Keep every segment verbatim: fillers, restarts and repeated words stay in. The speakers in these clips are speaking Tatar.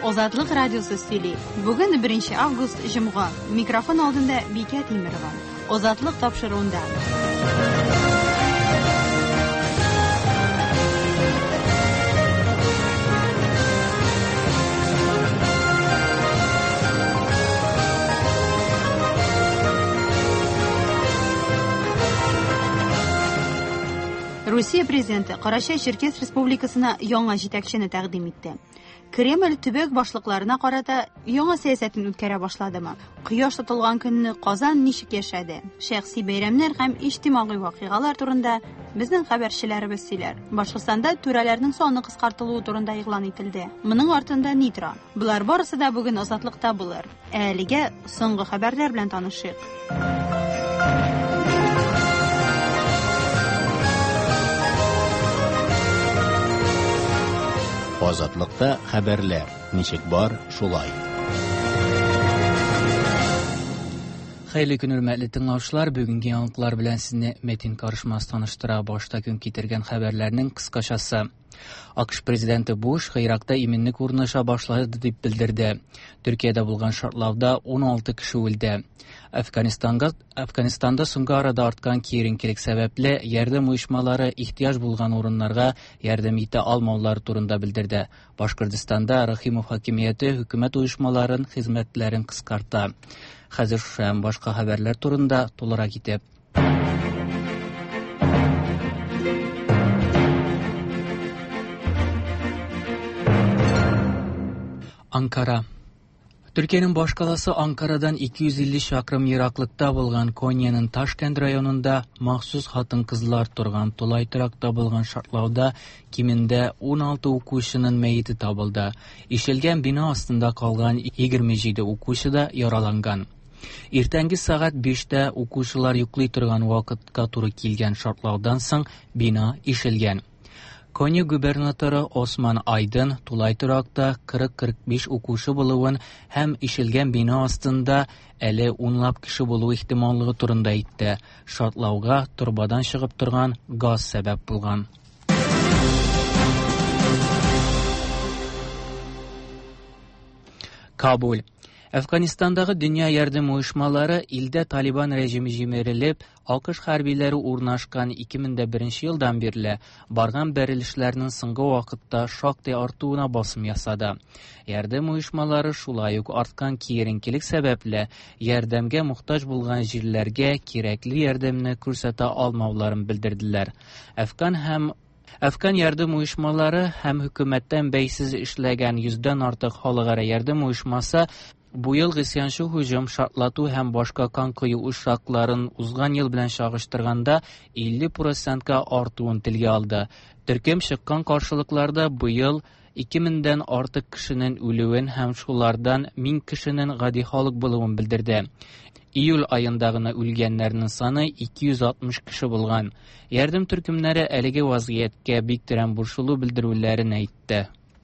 Озатлык радиосы сөйли. Бүген беренче август җомга. Микрофон алдында Бикә Тимирова. Озатлык тапшыруында. Русия президенты Карачай-Черкес Республикасына яңа җитәкчене тәкъдим итте. Кремль төбәк башлыкларына карата яңа сәясәтен үткәрә башладымы? Кояш тотылган көнне Казан ничек яшәде? Шәхси бәйрәмнәр һәм иҗтимагый вакыйгалар турында безнең хәбәрчеләребез сөйләр. Башкортстанда түрәләрнең саны кыскартылуы турында игълан ителде. Моның артында ни тора? Булар барысы да бүген Азатлыкта булыр. Әлегә соңгы хәбәрләр белән танышыйк. Азатлыкта хәбәрләр. Ничек бар, шулай. Хәйле көн хөрмәтле тыңлаучылар, бүгенге яңалыклар белән сезне Метин Карышмас таныштыра. Башта көн китергән хәбәрләрнең кыскачасы. АКШ президенты Буш Иракта именлек урнаша башлады дип белдерде. Төркиядә булган шартлауда он алты кеше үлде. Әфганстанга Әфганстанда соңгы арада арткан киеренкелек сәбәпле ярдәм оешмалары ихтыяҗ булган урыннарга ярдәм итә алмаулары турында белдерде. Башкортстанда Рахимов хакимияте хөкүмәт оешмаларын хезмәтләрен кыскарта. Хәзер шушы башка хәбәрләр турында тулырак итеп. Анкара. Төркиянең баш каласы Анкарадан ике йөз илле чакрым ераклыкта булган Коньяның Ташкент районында махсус хатын-кызлар торган тулай торакта булган шартлауда кимендә он алты укучының мәете табылды. Ишелгән бина астында калган егерме җиде укучы да яраланган. Иртәнге сәгать биштә укучылар йоклый торган вакытка туры килгән шартлаудан соң бина ишелгән. Коня губернаторы Осман Айдын тулай торакта кырык-кырык биш укучы булуын һәм ишелгән бина астында әле унлап кеше булу ихтималлыгы турында әйтте. Шартлауга турбадан чыгып торган газ сәбәп булган. Кабул. Әфганстандагы дөнья ярдәм оешмалары илдә Талибан режиме җимерелеп, АКШ хәрбиләре урнашкан ике мең беренче елдан бирле барган бәрелешләрнең соңгы вакытта шактый артуына басым ясады. Ярдәм оешмалары шулай ук арткан киеренкелек сәбәпле ярдәмгә мохтаҗ булган җирләргә кирәкле ярдәмне күрсәтә алмауларын белдерделәр. Әфган һәм Әфган ярдәм оешмалары һәм хөкүмәттән бәйсез эшләгән йөздән артык халыкара ярдәм оешмасы бу ел гысьянчы һөҗүм, шартлату һәм башка кан кую ушакларын узган ел белән чагыштырганда илле процентка артуын телгә алды. Төркем чыккан каршылыкларда бу ел ике меңдән артык кешенең үлүен һәм шулардан мең кешенең гади халык булуын белдерде. Июль аенда гына үлгәннәрнең саны ике йөз алтмыш кеше булган. Ярдәм төркемнәре әлеге вазгыятькә бик тирән борчылу белдерүләрен әйтте.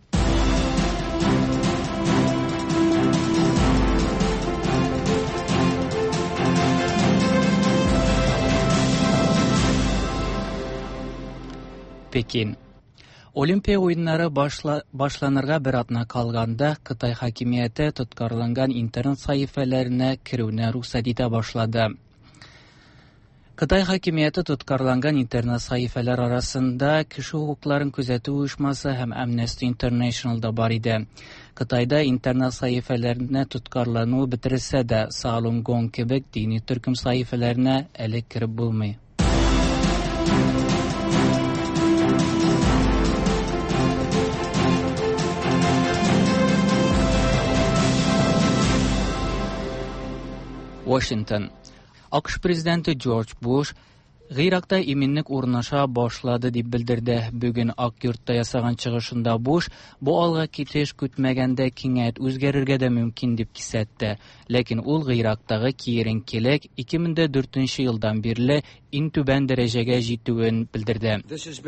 Пекин. Олимпия уеннары башла, башланырга бер атна калганда Кытай хакимияте тоткарланган интернет сәхифәләренә керүне рөхсәт итә башлады. Кытай хакимияте тоткарланган интернет сәхифәләр арасында кеше хукукларын күзәтү оешмасы һәм Amnesty International да бар иде. Кытайда интернет сәхифәләренә тоткарлануы бетерелсә дә, Falun Gong кебек дини төркем сәхифәләренә әле кирип булмый. Washington. АКШ президенты Джордж Буш Иракта именлек урнаша башлады дип белдерде. Бүген Ак йортта ясаган чыгышында Буш бу алга китеш көтмәгәндә киңәят үзгәрергә дә мөмкин дип кисәтте. Ләкин ул Ирактагы киеренкелек ике мең дүртенче елдан бирле иң түбән дәрәҗәгә җитүен белдерде.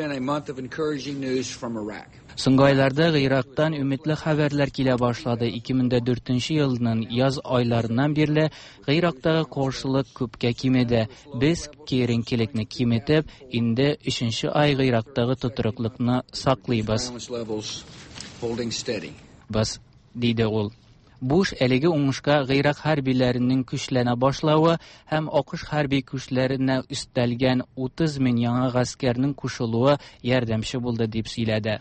Соңгы айларда Ирактан үмитле хәбәрләр килә башлады. ике мең дүртенче елның яз айларыннан бирле Ирактагы каршылык күпкә кимеде. Без киеренкелекне киметеп, инде өченче ай Ирактагы тотрыклыкны саклыйбыз. Без диде ул. Буш әлеге уңышка Гыйрак хәрбиләренең көчләнә башлавы һәм АКШ хәрби көчләренә өстәлгән утыз мең яңа гаскәрнең кушылуы ярдәмче булды дип сөйләде.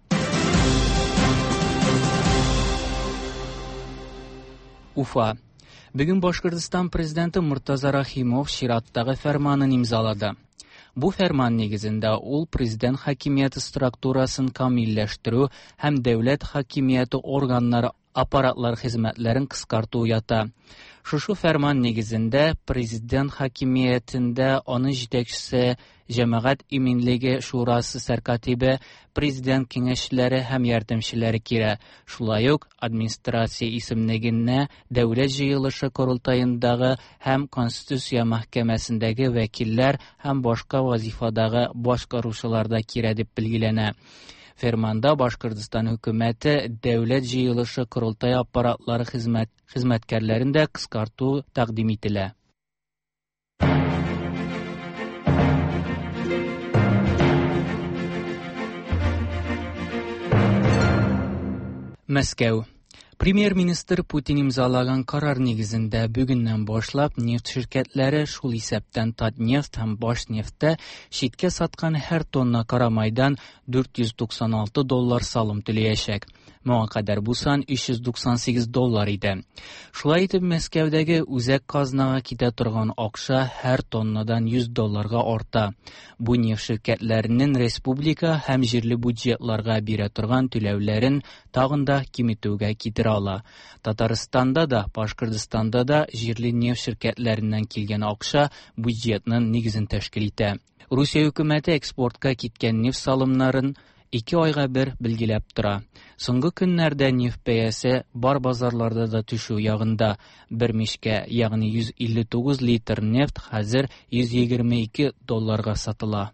Уфа. Бүген Башкортстан президенты Муртаза Рахимов чираттагы фәрманын имзалады. Бу фәрман нигезендә ул президент хакимияте структурасын камилләштерү һәм дәүләт хакимияте органнары аппаратлар хезмәтләрен кыскарту ята. Шушы фәрман нигезендә президент хакимиятендә аны җитәкчесе, җәмәгать иминлеге шурасы сәркатибе, президент киңәшчеләре һәм ярдәмчеләре кирә. Шулай ук администрация исемлегенә дәүләт җыелышы корылтаендагы һәм Конституция мәхкәмәсендәге вәкилләр һәм башка вазифадагы башкаручылар да кирә дип билгеләнә. Ферманда Башкортстан хөкүмәте дәүләт җыелышы корылтай аппаратлары хезмәт хезмәткәрләрен дә кыскарту тәкъдим ителә. Мәскәү. Премьер-министр Путин имзалаган карар нигезендә бүгеннән башлап нефть ширкәтләре шул исәптән Татнефть һәм Башнефтьтә читкә саткан һәр тонна карамайдан дүрт йөз туксан алты доллар салым түләячәк. Моңа кадәр бу сан өч йөз туксан сигез доллар иде. Шулай итеп, Мәскәүдәге үзәк казнага китә торган акча һәр тоннадан йөз долларга арта. Бу нефть ширкәтләренең республика һәм җирле бюджетларга бирә торган түләүләрен тагын да киметүгә китерә ала. Татарстанда да, Башкортстанда да җирле нефть ширкәтләреннән килгән акча бюджетның нигезен тәшкил итә. Русия хөкүмәте экспортка киткән нефть салымнарын ике айга бер билгеләп тора. Соңгы көннәрдә нефть бәясе бар базарларда да төшү ягында. Бер мичкә, ягъни йөз илле тугыз литр нефть хәзер йөз егерме ике долларга сатыла.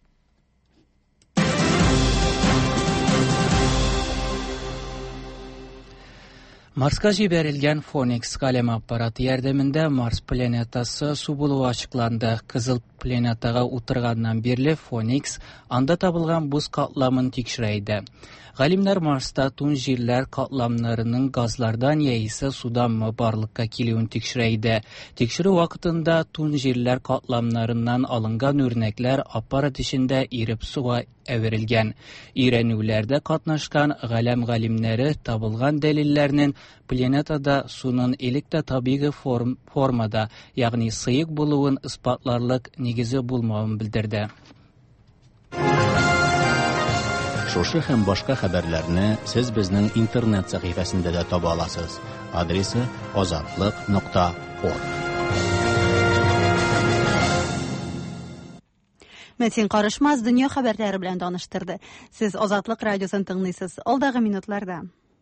Марска җибәрелгән Phoenix каләм аппараты ярдәмендә Марс планетасы су булуы ачыкланды. Кызыл планетага утырганнан бирле Phoenix анда табылган буз катламын тикшерә иде. Галимнәр Марста тун җирләр катламнарының газлардан яисә суданмы барлыкка килүен тикшерә иде. Тикшерү вакытында тун җирләр катламнарыннан алынган үрнәкләр аппарат эчендә иреп суга әверелгән. Өйрәнүләрдә катнашкан галәм галимнәре табылган дәлилләрнең планетада суның элек тә табигый форм, формада, ягъни сыек булуын испатларлык нигезе булмавын белдерде. Шушы һәм башка хәбәрләрне сез безнең интернет сәхифәсендә дә таба аласыз. Адресы азатлык нокта орг. Мәтин Карышмас дөнья хәбәрләре белән таныштырды. Сез Азатлык радиосын тыңлыйсыз. Алдагы минутларда.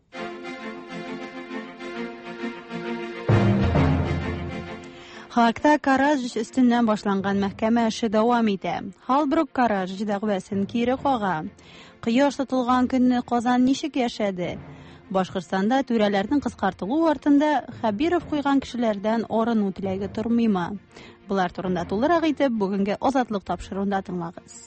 Хакта Караж өстеннән башланган мәхкәмә эше дәвам итә. Халбрук Караж дәгъвасын кире кага. Кояш тотылган көнне Казан ничек яшәде? Башкортстанда түрәләрнең кыскартылуы артында Хәбиров куйган кешеләрдән орын үтеләге тормыймы? Булар турында тулырак итеп бүгенге Азатлык тапшыруында тыңлагыз.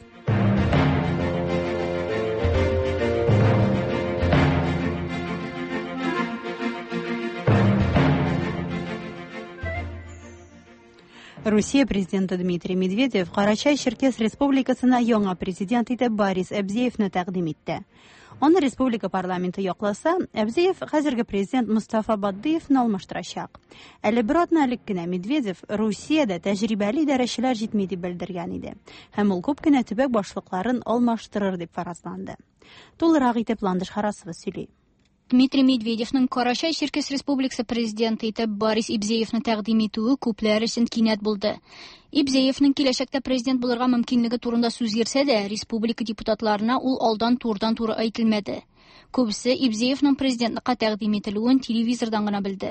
Русия президенты Дмитрий Медведев Карачай-Черкес республикасына яңа президент итеп Борис Әбзиевне тәкъдим итте. Аны республика парламенты якласа, Әбзиев хәзерге президент Мустафа Баддыевны алмаштырачак. Әле бер атна элек кенә Медведев Русиядә тәҗрибәле идарәчеләр җитми дип белдергән иде. Һәм ул күп кенә төбәк башлыкларын алмаштырыр дип фаразланды. Тулырак итеп Ландыш Харасова сөйли. Дмитрий Медведевның Карачай-Черкес республикасы президенты итеп Борис Ибзеевны тәкъдим итүе күпләр өчен кинәт булды. Ибзеевның киләчәктә президент булырга мөмкинлеге турында сүз йөрсә дә, республика депутатларына ул алдан турыдан-туры әйтелмәде. Күбесе Ибзеевның президентлыкка тәкъдим ителүен телевизордан гына белде.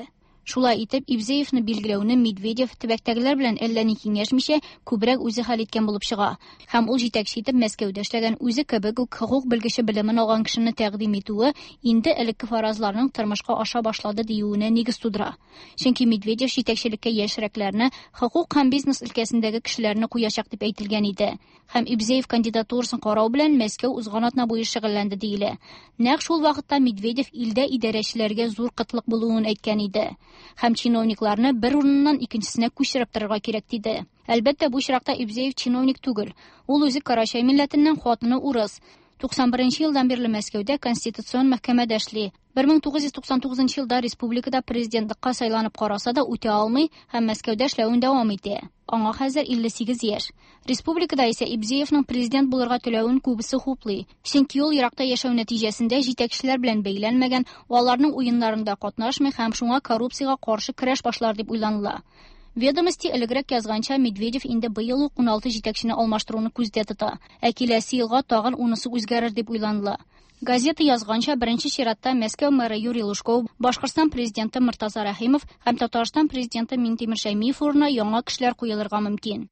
Шулай итеп, Ибзеевны билгеләүне Медведев төбәктәгеләр белән әллә ни киңәшмичә күбрәк үзе хәл иткән булып чыга. Һәм ул җитәкче итеп Мәскәүдә эшләгән үзе кебек үк хокук белгече белемен алган кешене тәкъдим итүе инде элекке фаразларның тормышка аша башлады диюенә нигез тудыра. Чөнки Медведев җитәкчелеккә яшьрәкләрне, хокук һәм бизнес өлкәсендәге кешеләрне куячак дип әйтелгән иде. Һәм Ибзеев кандидатурасын карау белән Мәскәү узган атна буе шөгыльләнде диелә. Нәкъ шул вакытта Медведев илдә идарәчеләргә зур кытлык булуын әйткән иде. Һәм чиновникларны бер урыннан икенчесенә күчереп торырга кирәк диде. Әлбәттә, бу очракта Ибзеев чиновник түгел. Ул үзе Карачай милләтеннән, хатыны урыс. туксан беренче елдан бирле Мәскәүдә Конституцион мәхкәмәдә эшли. бер мең тугыз йөз туксан тугызынчы елда республикада президентлыкка сайланып караса да үтә алмый һәм Мәскәүдә эшләвен дәвам итә. Аңа хәзер илле сигез яшь. Республикада исә Ибзеевның президент булырга теләвен күбесе хуплый. Чөнки ул еракта яшәү нәтиҗәсендә җитәкчеләр белән бәйләнмәгән, аларның уеннарында катнашмый һәм шуңа коррупциягә каршы көрәш башлар дип уйланыла. Ведомости элегрәк язганча, Медведев инде быел ук ун алты җитәкчене алмаштыруны күздә тота, ә киләсе елга тагын унысы үзгәрер дип уйланыла. Газета язганча, беренче чиратта Мәскәү мэры Юрий Лужков, Башкортстан президенты Муртаза Рәхимов һәм Татарстан президенты Минтимер Шәймиев урынына яңа кешеләр куелырга мөмкин.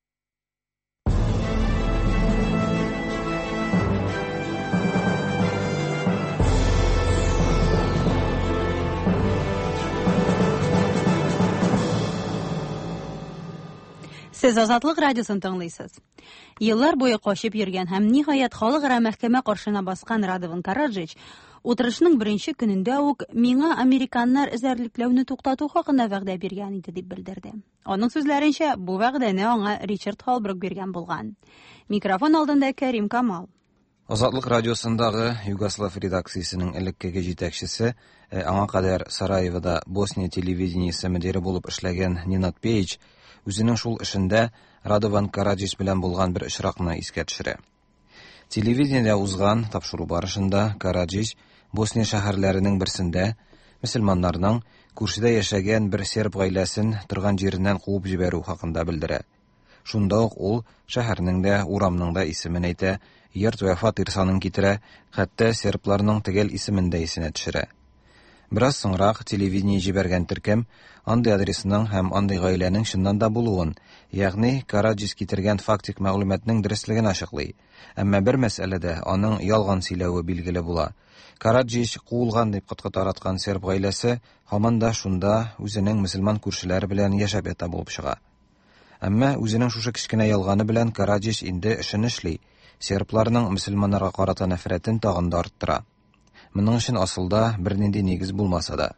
Сез Азатлык радиосын тыңлыйсыз. Еллар буе качып йөргән һәм ниһаять халыкара мәхкәмә каршына баскан Радован Караджич утырышның беренче көнендә үк миңа американнар эзәрлекләүне туктату хакында вәгъдә биргән иде дип белдерде. Аның сүзләренчә, бу вәгъдәне аңа Ричард Холбрук биргән булган. Микрофон алдында Кәрим Камал. Азатлык радиосындагы Югослав редакциясенең элеккеге җитәкчесе, аңа кадәр Сараевода Босния телевидениесе мөдире булып эшләгән Нинат Пейдж үзенең шул эшендә Радован Караджич белән булган бер очракны искә төшерә. Телевидениедә узган тапшыру барышында Караджич Босния шәһәрләренең берсендә мөселманнарның күршедә яшәгән бер серб гаиләсен торган җиреннән куып җибәрү хакында белдерә. Шунда ук ул шәһәрнең дә, урамның да исемен әйтә, йорт вә фатир санын китерә, хәтта сербларның төгәл исемен дә исенә төшерә. Бераз соңрак телевидение җибәргән төркем андый адресның һәм андый гаиләнең чыннан да булуын, ягъни Караджич китергән фактик мәгълүматның дөрестлеген ачыклый. Әмма бер мәсьәләдә аның ялган сөйләве билгеле була. Караджич куылган дип кытка тараткан серб гаиләсе һаман да шунда үзенең мөселман күршеләре белән яшәп ята булып чыга. Әмма үзенең шушы кичкенә ялганы белән Караджич инде эшен эшли, сербларның мөселманнарга карата нәфрәтен тагын да арттыра. Моның өчен асылда бернинди нигез булмаса да.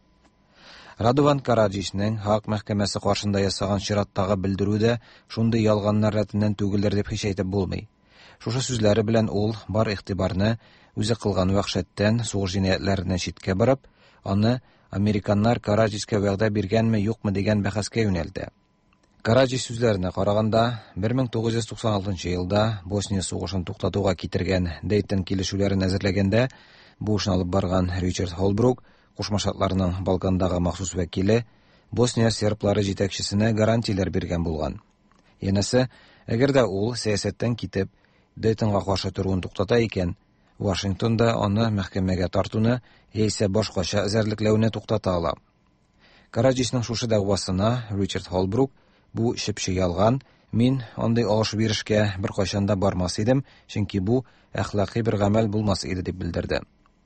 Радован Караджичның хак мәхкәмәсе каршында ясаган чираттагы белдерү дә шундый ялганнар рәтеннән түгелдер дип һич әйтеп булмый. Шушы сүзләре белән ул бар игътибарны үзе кылган вахшәттән, сугыш җинаятьләреннән читкә барып, аны американнар Караджичкә вәгъдә биргәнме, юкмы дигән бәхәскә юнәлтә. Караджич сүзләренә караганда, бер мең тугыз йөз туксан алтынчы елда Босния сугышын туктатуга китергән Дейтон килешүләрен әзерләгәндә, бу эшне алып барган Ричард Холбрук, Кушма Шатларның Балкандагы махсус вәкиле, Босния серблары җитәкчесенә гарантияләр биргән булган. Янәсе, әгәр дә ул сәясәттән китеп, Дейтонга каршы торуын туктата икән, Вашингтонда аны мәхкәмәгә тартуны яисә башкача эзәрлекләүне туктата ала. Караджичның шушы дәгъвасына Ричард Холбрук: "Бу шипши ялган, мин андый алыш-биришкә бер кайчан да бармас идем, чөнки бу әхлакый бер гамәл булмас иде", дип белдерде.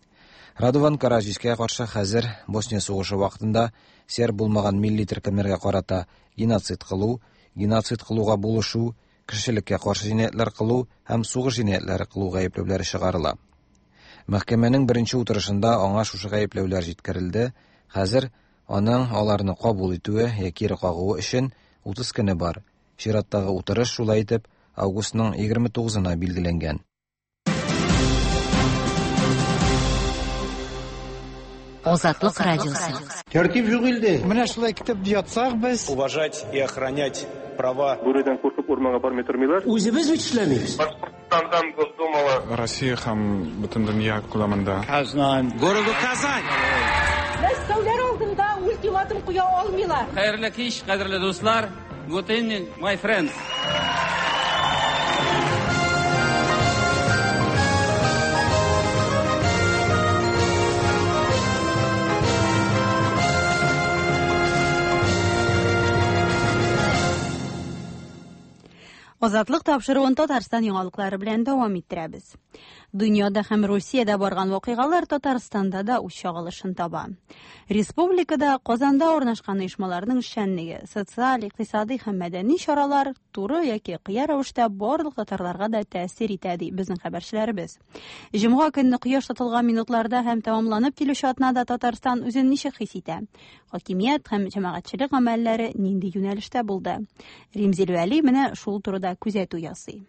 Радован Караджичкә каршы хәзер Босния сугышы вакытында серб булмаган милли төркемнәргә карата геноцид кылу, геноцид кылуга булышу, кешелеккә каршы җинаятьләр кылу һәм сугыш җинаятьләре кылу гаепләүләре чыгарыла. Мәхкәмәнең беренче утырышында аңа шушы гаепләүләр җиткерелде. Хәзер аның аларны кабул итүе яки кагуы өчен утыз көне бар. Чираттагы утырыш шулай итеп августның егерме тугызына билгеләнгән. Азатлык радиосы. Тәртип югылды. Менә шулай китеп ятсак без, уважать и охранять права. Бүредән куркып урманга бармый тормыйлар. Үзебез бит эшләмибез. Башкортстандан Госдумала, Россия һәм бөтен дөнья күләмендә. Казан, городу Казань. Мәскәүләр алдында ультиматум куя алмыйлар. Хәерле кич, кадерле дуслар. Good evening, my friends. Азатлык тапшыруын Татарстан яңалыклары белән дәвам иттерәбез. Дөньяда һәм Русиядә барган вакыйгалар Татарстанда да үз чагылышын таба. Республикада Казанда урнашкан оешмаларның эшчәнлеге, социаль, икътисади һәм мәдәни чаралар туры яки кыя рәвештә барлык татарларга да тәэсир итә ди безнең хәбәрчеләребез. Җомга көнне кояш тотылган минутларда һәм тәмамланып килүче атнада Татарстан үзен ничек хис итә? Хакимият һәм җәмәгатьчелек гамәлләре нинди юнәлештә булды? Римзил Вәли менә шул турыда күзәтү ясый.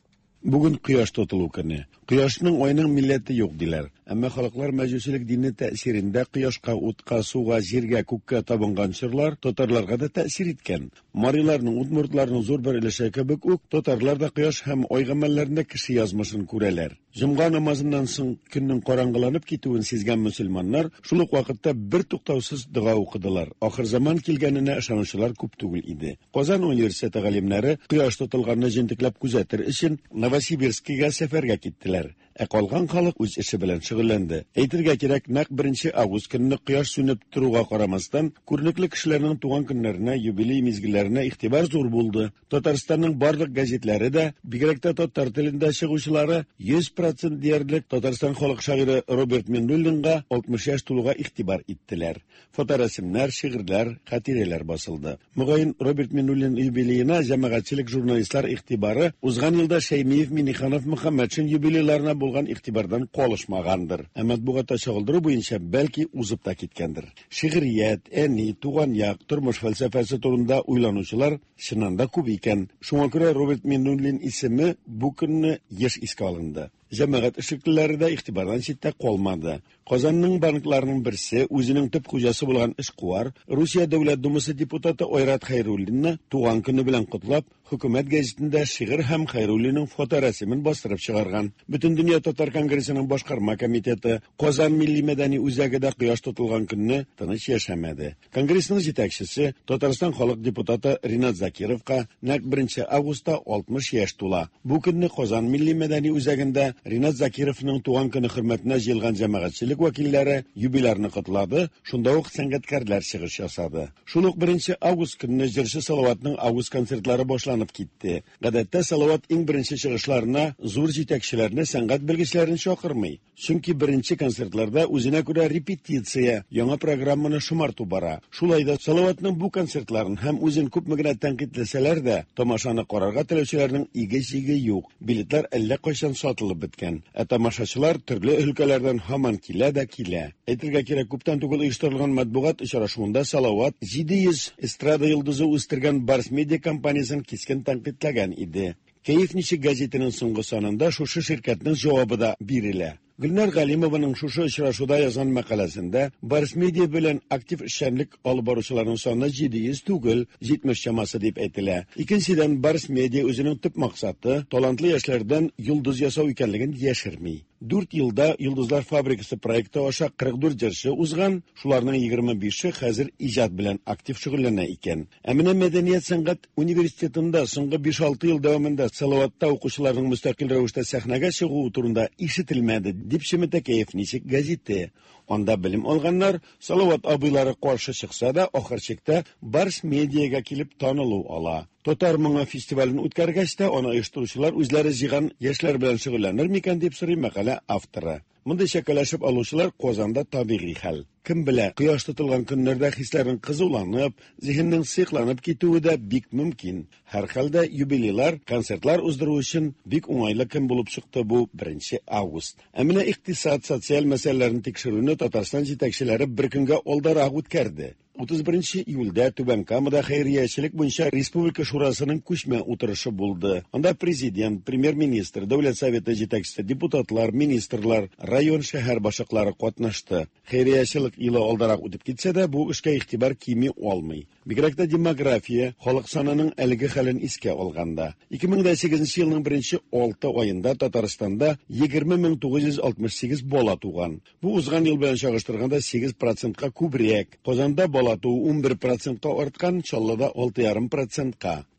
Бүген кояш тотылу көне. Кояшның айның милләте юк диләр. Әмма халыклар мәҗүсилек дине тәэсирендә кояшка, утка, суга, җиргә, күккә табынган чырлар татарларга да тәэсир иткән. Мариларның, удмуртларның зур бер өлеше кебек үк татарлар да кояш һәм ай гамәлләрендә кеше язмышын күрәләр. Җомга намазыннан соң көннең караңгыланып китүен сизгән мөселманнар шул ук вакытта бер туктаусыз дуга укыдылар. Ахыр заман килгәненә ышанучылар күп түгел иде. Казан университеты галимнәре кояш тотылганны җентекләп күзәтер өчен Новосибирскига сәфәргә киттеләр. Ә калган халык үз эше белән шөгыльләнде. Әйтергә кирәк, нәкъ беренче август көнне кояш сүнеп торуга карамастан, күренекле кешеләрнең туган көннәренә, юбилей мизгилләренә игътибар зур булды. Татарстанның барлык газетләре дә, бигрәк тә татар телендә чыгучылары йөз процент диярлек Татарстан халык шагыйре Роберт Миннуллинга алтмыш яшь тулуга игътибар иттеләр. Фоторәсемнәр, шигырьләр, хатирәләр басылды. Мөгаен Роберт Миннуллин юбилеена җәмәгатьчелек журналистлар игътибары узган елда Шәймиев, Миниханов, Мөхәммәтшин юбилейларына булган игътибардан калышмагандыр. Ә матбугатта чагылдыру буенча бәлки узып та киткәндер. Шигърият, әни, туган як, тормыш фәлсәфәсе турында уйланучылар чыннан да күп икән. Шуңа күрә Роберт Миннуллин исеме бу көнне еш искә алынды. Җәмәгать эшлеклеләре дә игътибардан читтә калмады. Казанның банкларының берсе үзенең төп хуҗасы булган эшкуар Русия Дәүләт Думасы депутаты Айрат Хәйруллинны туган көне белән котлап, хөкүмәт гәзитендә шигырь һәм Хәйруллинның фоторәсемен бастырып чыгарган. Бөтен дөнья татар конгрессының башкарма комитеты Казан милли мәдәни үзәгедә кояш тотылган көнне тыныч яшәмәде. Конгрессның җитәкчесе Татарстан халык депутаты Ринат Закировка нәкъ беренче августта алтмыш яшь тула. Бу көнне Казан милли мәдәни үзәгендә Ринат Закировның туган көне хөрмәтенә җыелган җәмәгатьчелек вәкилләре юбилярны котлады, шунда ук сәнгатькәрләр чыгыш ясады. Шул ук беренче август көнне җырчы Салаватның август концертлары башланып китте. Гадәттә Салават иң беренче чыгышларына зур җитәкчеләрне, сәнгать белгечләрен чакырмый. Чөнки беренче концертларда үзенә күрә репетиция, яңа программаны шомарту бара. Шулай да Салаватның бу концертларын һәм үзен күпме генә тәнкыйтьләсәләр дә, тамашаны карарга теләүчеләрнең иге-җиге юк. Билетлар әллә кайчан сатылып беткән. Ә тамашачылар төрле өлкәләрдән һаман килә дә килә. Әйтергә кирәк, күптән түгел оештырылган матбугат очрашуында Салават җиде йөз эстрада йолдызы үстергән Барс Медиа компаниясын кискен тәнкыйтьләгән иде. Кәеф ничек газетының соңгы санында шушы ширкәтнең җавабы да бирелә. Гөлнар Галимованың шушы очрашуда язган мәкаләсендә Барс Медиа белән актив эшчәнлек алып баручыларның саны җиде йөз түгел, җитмеш чамасы дип әйтелә. Икенчедән, Барс Медиа үзенең төп максаты талантлы яшьләрдән йолдыз ясау икәнлеген яшерми. Дүрт елда Йолдызлар фабрикасы проекты аша кырык дүрт җырчы узган, шуларның егерме бише хәзер иҗат белән актив шөгыльләнә икән. Ә менә Мәдәният сәнгать университетында соңгы биш-алты ел дәвамында Салаватта укучыларның мөстәкыйль рәвештә сәхнәгә чыгуы турында ишетелмәде дип шимәтә Кәеф ничек газеты. Анда белем алганнар Салават абыйлары каршы чыкса да, ахыр чиктә Барс Медиага килеп танылу ала. Татар моңа фестивален үткәргәч тә аны оештыручылар үзләре җыган яшьләр белән шөгыльләнер микән дип сорый мәкалә авторы. Монда шәкәләшеп алучылар Казанда табигый хәл. Кем белә, кояш тотылган көннәрдә хисләрен кызуланып, зиһеннең сыйкланып китүе дә бик мөмкин. Һәр хәлдә юбилейлар, концертлар уздыру өчен бик уңайлы көн булып чыкты бу беренче август. Ә менә икътисад, социаль мәсьәләләрне тикшерүне Татарстан җитәкчеләре бер көнгә алдарак үткәрде. утыз беренче июльдә Түбән Камада хәйриячелек буенча Республика шурасының күчмә утырышы булды. Анда президент, премьер-министр, дәүләт советы җитәкчесе, депутатлар, министрлар, район шәһәр башлыклары катнашты. Хәйриячелек елы алдарак үтеп китсә дә, бу эшкә игътибар кими алмый. Бигрәк тә демография, халык санының әлеге хәлен искә алганда. ике мең сигезенче елның беренче алты аенда Татарстанда егерме мең тугыз йөз алтмыш сигез бала туган. Бу узган ел белән чагыштырганда сигез процентка күбрәк. Казанда бала туу ун бер процентка арткан, Чаллыда алты ярым процентка.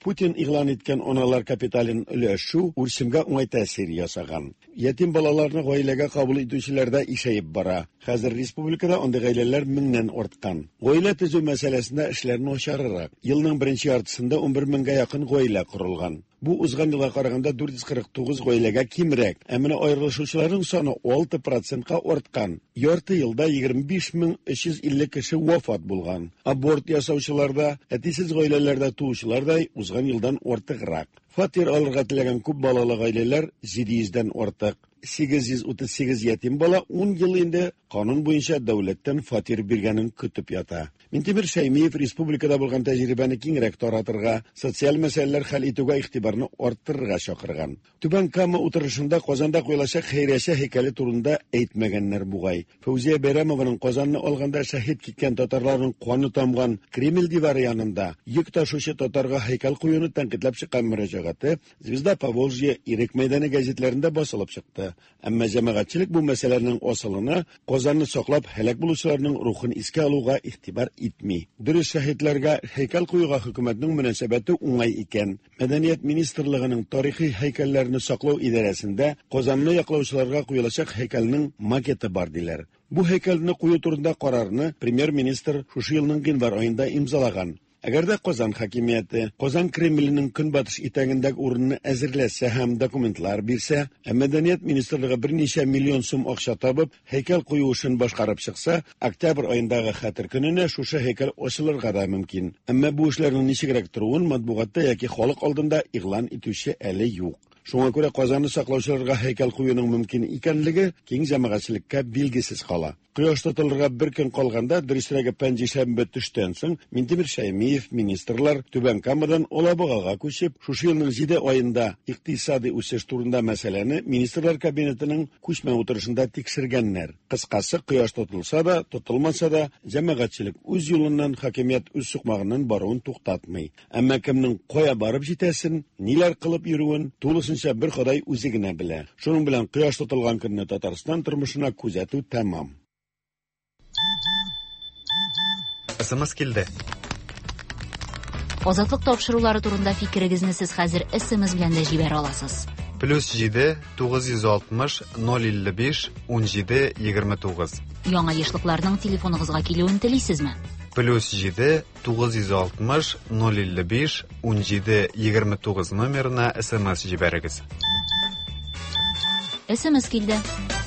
Putin ilan etgan onalar kapitalin өлөшү үрсемгә уңай тәэсир ясаган. Ятим балаларны гаиләгә кабул итүчеләрдә ишәеп бара. Хәзер республикада андый гаиләләр меңнән арткан. Гаилә төзү мәсьәләсендә эшләр начаррак. Елның беренче яртысында он бер меңгә якын гаилә корылган. Бу узган елга караганда дүрт йөз кырык тугыз гаиләгә кимрәк. Ә менә аерылышучыларның саны алты процентка арткан. Ярты елда егерме биш мең өч йөз илле кеше вафат булган. Аборт ясаучыларда, әтисез гаиләләрдә туучыларда узган елдан артыграк. Фатир алырга теләгән күп балалы гаиләләр җиде йөздән артык. сигез йөз утыз сигез ятим бала он ел инде канун буенча дәүләттән фатир биргәнен көтеп ята. Минтимер Шәймиев республикада булган тәҗрибәне киңрәк таратырга, социаль мәсьәләләр хәл итүгә игътибарны арттырырга чакырган. Түбән Кама утырышында Казанда куелачак хәйрәчә һәйкәле турында әйтмәгәннәр бугай. Фәүзия Бәйрәмованың Казанны алганда шәһид киткән татарларның каны тамган Кремль дивары янында йөк ташучы татарга һәйкәл куюны тәнкыйтьләп чыккан мөрәҗәгате Звезда Поволжья, Ирек мәйданы гәзитләрендә басылып чыкты. Әмма җәмәгатьчелек бу мәсьәләнең асылына Казанны саклап һәлак булучыларның рухын искә алуга игътибар итми. Дөрес, шәһидләргә һәйкәл куюга хөкүмәтнең мөнәсәбәте уңай икән. Мәдәният министрлыгының тарихи һәйкәлләрне саклау идарәсендә Казанны яклаучыларга куелачак һәйкәлнең макеты бар диләр. Бу һәйкәлне кую турында карарны премьер-министр шушы елның гыйнвар аенда имзалаган. Әгәр дә Казан хакимияте Казан Кремленең көнбатыш итәгендәге урынны әзерләсә һәм документлар бирсә, ә мәдәният министрлыгы берничә миллион сум акча табып, һәйкәл кую эшен башкарып чыкса, октябрь аендагы хәтер көненә шушы һәйкәл ачылырга да мөмкин. Әмма бу эшләрнең ничегрәк торуын матбугатта яки халык алдында игълан итүче әле юк. Шуңа күрә Казанны саклаучыларга һәйкәл куюның мөмкин икәнлеге киң җәмәгатьчелеккә билгесез кала. Кояш тотылырга бер көн калганда, дөресрәге пәнҗешәмбе төштән соң, Минтимер Шәймиев министрлар Түбән Камадан Алабугага күчеп, шушы елның җиде аенда икътисади үсеш турында мәсьәләне министрлар кабинетының күчмә утырышында тикшергәннәр. Кыскасы, кояш тотылса да, тотылмаса да, җәмәгатьчелек үз юлыннан, хакимият үз сукмагыннан баруын туктатмый. Әмма кемнең кая барып җитәсен, ниләр кылып йөрүен тулысынча бер Ходай үзе генә белә. Шуның белән кояш тотылган көнне Татарстан тормышына күзәтү тәмам. Эсэмэс килде. Азатлык тапшырулары турында фикерегезне сез хәзер эсэмэс белән дә җибәрә аласыз. Плюс җиде тугыз йөз алтмыш ноль илле биш ун җиде егерме тугыз. Яңа ешлыкларның телефоныгызга килүен телисезме? Плюс җиде тугыз йөз алтмыш ноль илле биш ун җиде егерме тугыз номерына эсэмэс җибәрегез. эсэмэс килде.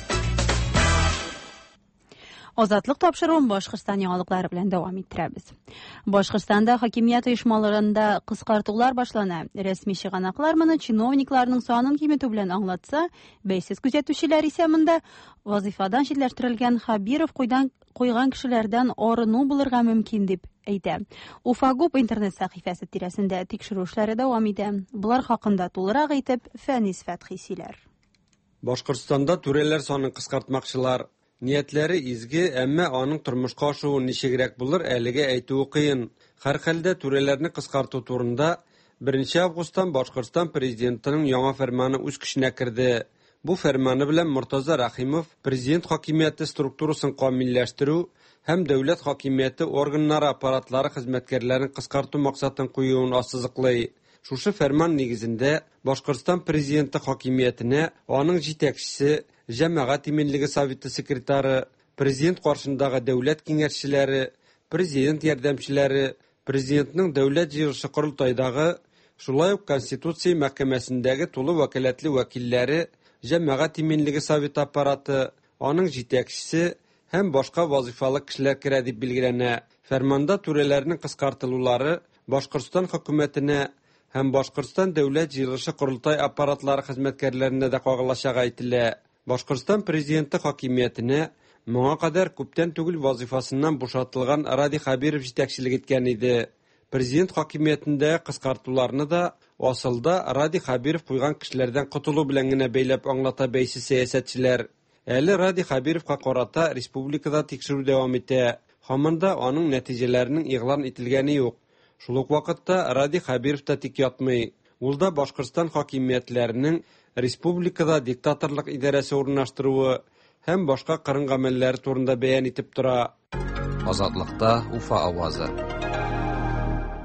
Азатлык тапшыруын Башкортстан яңалыклары белән дәвам иттерәбез. Башкортстанда хакимият оешмаларында кыскартулар башлана. Рәсми чыганаклар моны чиновникларның санын киметү белән аңлатса, бәйсез күзәтүчеләр исә монда вазифадан читләштерелгән Хабиров куйдан куйган кешеләрдән арыну булырга мөмкин дип әйтә. Уфагуп интернет сәхифәсе тирәсендә тикшерү эшләре дәвам итә. Булар хакында тулырак әйтеп Фәнис Фәтхи сөйләр. Башкортстанда түрәләр санын кыскартмакчылар. Ниятләре изге, әмма аның тормышка ашуы ничегрәк булыр әлегә әйтүе кыен. Һәр хәлдә түрәләрне кыскарту турында беренче августтан Башкортстан президентының яңа фәрманы үз көченә керде. Бу фәрманы белән Муртаза Рахимов президент хакимияте структурасын камилләштерү һәм дәүләт хакимияте органнары аппаратлары хезмәткәрләрен кыскарту максатын куюын ассызыклый. Шушы фәрман нигезендә Башкортстан президенты хакимиятенә аның җитәкчесе, җәмәгать иминлеге советы секретары, президент каршындагы дәүләт киңәшчеләре, президент ярдәмчеләре, президентның дәүләт җыелышы корылтайдагы, шулай ук Конституция мәхкәмәсендәге тулы вәкаләтле вәкилләре, җәмәгать иминлеге советы аппараты, аның җитәкчесе һәм башка вазифалы кешеләр керә дип билгеләнә. Фәрманда түрәләрнең кыскартылулары Башкортстан хөкүмәтенә һәм Башкортстан дәүләт җыелышы корылтай аппаратлары хезмәткәрләренә дә кагылачак әйтелә. Башкортстан президенты хакимиятенә моңа кадәр күптән түгел вазифасыннан бушатылган Ради Хабиров җитәкчелек иткән иде. Президент хакимиятендә кыскартуларны да асылда Ради Хабиров куйган кешеләрдән котылу белән генә бәйләп аңлата бәйсез сәясәтчеләр. Әле Ради Хабировка карата республикада тикшерү дәвам итә. Һаманда аның нәтиҗәләренең игълан ителгәне юк. Шул ук вакытта Ради Хабиров та тик ятмый. Ул да Башкортстан хакимиятләренең республикада диктаторлык идарәсе урнаштыруы һәм башка кырын гамәлләре турында бәян итеп тора. Азатлыкта Уфа авазы.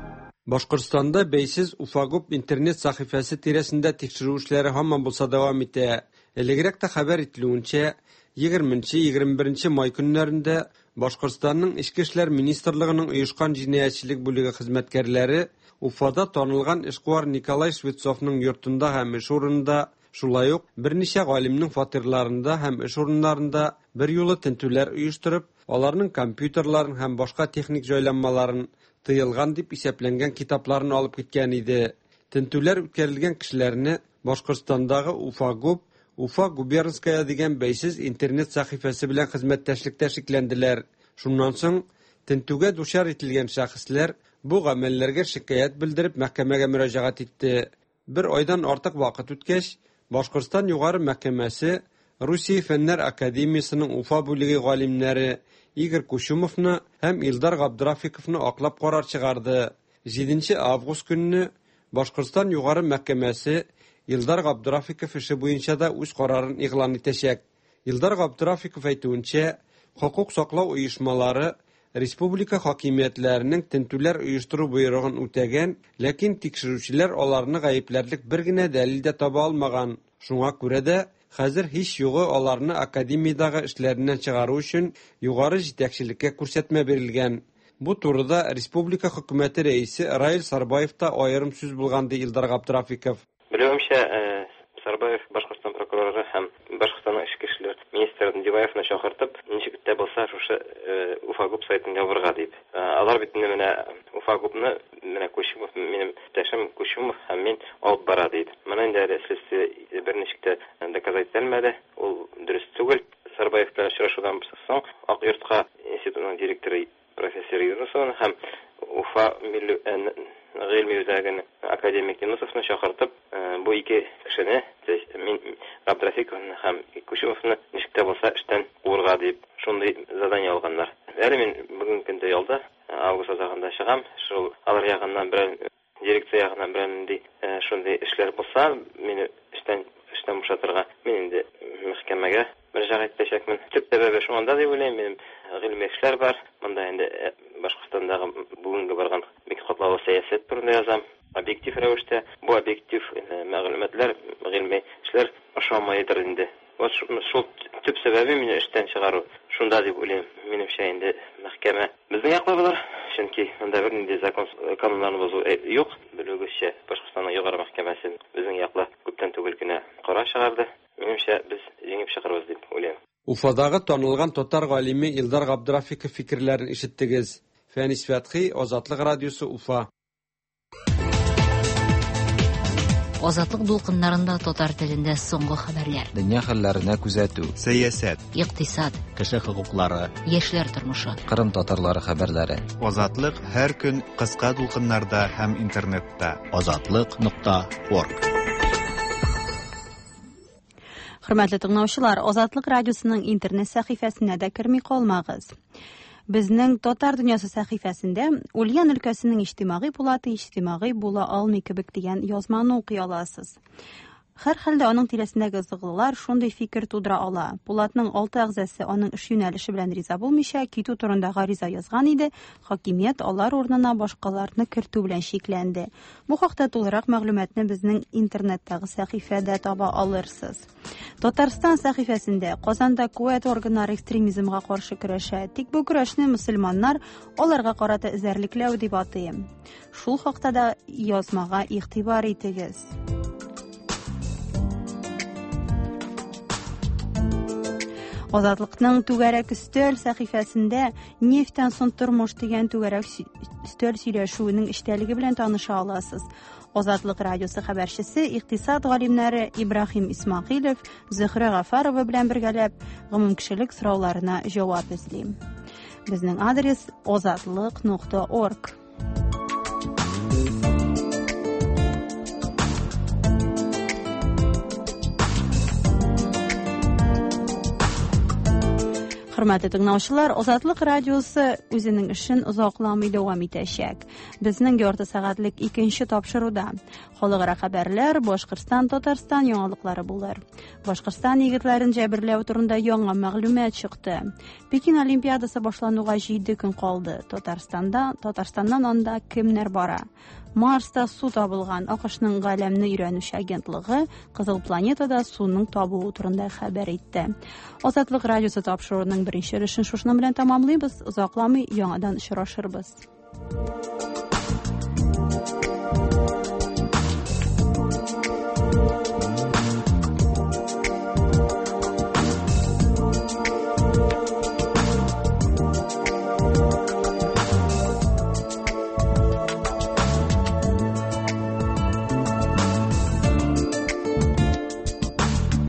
Башкортстанда бәйсез Уфагуп интернет сахифасы тирәсендә тикшерү эшләре һаман булса дәвам итә. Элегрәк тә хәбәр ителүенчә, егерменче-егерме беренче май көннәрендә Башкортстанның Ичке эшләр министрлыгының оешкан җинаятьчелек бүлеге хезмәткәрләре Уфада танылган эшкуар Николай Швецовның йортында һәм эш урынында, шулай ук берничә галимнең фатирларында һәм эш урыннарында бер юлы тентүләр оештырып, аларның компьютерларын һәм башка техник җайланмаларын тыелган дип исәпләнгән китапларын алып киткән иде. Тентүләр үткәрелгән кешеләрне Башкортстандагы Уфагуп, Уфа губернская дигән бәйсез интернет сахифасы белән хезмәттәшлектә шикләнделәр. Шуннан соң тентүгә дучар ителгән шәхесләр бу гамәлләргә шикаят белдереп мәхкәмәгә мөрәҗәгать итте. Бер айдан артык вакыт үткәч, Башкортстан югары мәхкәмәсе Русия Фәннәр академиясының Уфа бүлеге галимнәре Игорь Кучумовны һәм Илдар Габдрафиковны аклап карар чыгарды. җиденче август көнне Башкортстан югары мәхкәмәсе Илдар Габдрафиков эше буенча да үз карарын игълан итәчәк. Илдар Габдрафиков әйтүенчә, хокук саклау оешмалары республика хакимиятләренең тентүләр оештыру буйрыгын үтәгән, ләкин тикшерүчеләр аларны гаепләрлек бер генә дәлил дә таба алмаган. Шуңа күрә дә хәзер һич югы аларны академиядагы эшләреннән чыгару өчен югары җитәкчелеккә күрсәтмә бирелгән. Бу турыда республика хөкүмәте рәисе Раил Сарбаев та аерым сүз булган ди Илдар Габдрафиков. Белүемчә, Сарбаев Башкортстан прокуроры һәм Башкортстанның Ичке эшләр министры Диваевны чакыртып, ничек тә булса шушы Уфагуп сайтын ябырга дип. Алар бит менә Уфагупны менә Кучумов, минем тәшем Кучумов һәм мин алып бара дип. Менә инде следствие берничек тә доказать ителмәде, ул дөрес түгел. Сарбаев белән очрашудан соң Ак йортка институтның директоры профессор Юнусовны һәм Уфа милли гыйльми үзәгенең академик Юнусовны чакыртып, бу ике кешене, мин Габдрафиковны һәм Кучумовны ничек тә булса эштән куырга дип шундый задание алганнар. Әле мин бүген көндә ялда, август азагында чыгам, шул алар ягыннан бер дирекция ягыннан бер шундый эшләр булса, мине эштән эштән бушатырга мин инде мәхкәмәгә мөрәҗәгать итәчәкмен. Төп сәбәбе шунда дип уйлыйм, минем гыйльми эшләр бар. Монда инде Башкортстандагы бүгенге барган бик катлаулы сәясәт турында язам. Объектив рәвештә бу объектив мәгълүматлар, гыйльми эшләр ошамайдыр инде. Вот шул төп сәбәбе мине эштән чыгару. Шунда дип уйлыйм. Минемчә инде мәхкәмә безнең яклы булыр. Чөнки монда бер нинди закон кануннарны бозу юк. Белүгезчә Башкортстанның югары мәхкәмәсе безнең яклы күптән түгел генә карар чыгарды. Минемчә без җиңеп чыгарбыз дип уйлыйм. Уфадагы танылган татар галиме Илдар Габдрафиков фикерләрен ишеттегез. Фәнис Фәтхи, Азатлык радиосы, Уфа. Азатлык дулкыннарында татар телендә соңгы хәбәрләр. Дөнья хәлләренә күзәтү, сәясәт, икътисад, кеше хокуклары, яшьләр тормышы, Кырым татарлары хәбәрләре. Азатлык һәр көн кыска дулкыннарда һәм интернетта. азатлык нокта орг. Хөрмәтле тыңлаучылар, Азатлык радиосының интернет сәхифәсенә дә керми калмагыз. Безнең Татар дөньясы сәхифәсендә Ульян өлкәсенең иҗтимагый булаты иҗтимагый була алмый кебек дигән язманы укый аласыз. Һәр хәлдә аның тирәсендәге зыгыллар шундый фикер тудыра ала. Булатның алты әгъзасы аның эш юнәлеше белән риза булмыйча, китү турында гариза язган иде. Хакимият алар урынына башкаларны кертү белән шикләнде. Бу хакта тулырак мәгълүматны безнең интернеттагы сәхифәдә таба алырсыз. Татарстан сәхифәсендә Казанда куәт органнары экстремизмга каршы көрәшә. Тик бу көрәшне мөселманнар аларга карата эзәрлекләү дип атыйм. Шул хакта да язмага игътибар итегез. Азатлыкның түгәрәк өстәл сәхифәсендә нефтән соң тормыш дигән түгәрәк өстәл сөйләшүенең эчтәлеге белән таныша аласыз. Азатлык радиосы хәбәрчесе, икътисад галимнәре Ибраһим Исмагыйлов, Зөһрә Гафарова белән бергәләп гомумкешелек сорауларына җавап эзлим. Безнең адрес азатлык нокта орг. Хөрмәтле тыңлаучылар, Азатлык радиосы үзенең эшен озакламый дәвам итәчәк. Безнең ярты сәгатьлек икенче тапшыруда Халыкара хәбәрләр, Башкортстан, Татарстан яңалыклары булыр. Башкортстан егетләрен җәберләү турында яңа мәгълүмат чыкты. Пекин Олимпиадасы башлануга җиде көн калды. Татарстанда, Татарстаннан анда кемнәр бара? Марста су табылган. АКШның галәмне өйрәнүче агентлыгы Кызыл планетада суның табылуы турында хәбәр итте. Азатлык радиосы тапшыруының беренче өлешен шушының белән тәмамлыйбыз. Озакламый яңадан очрашырбыз.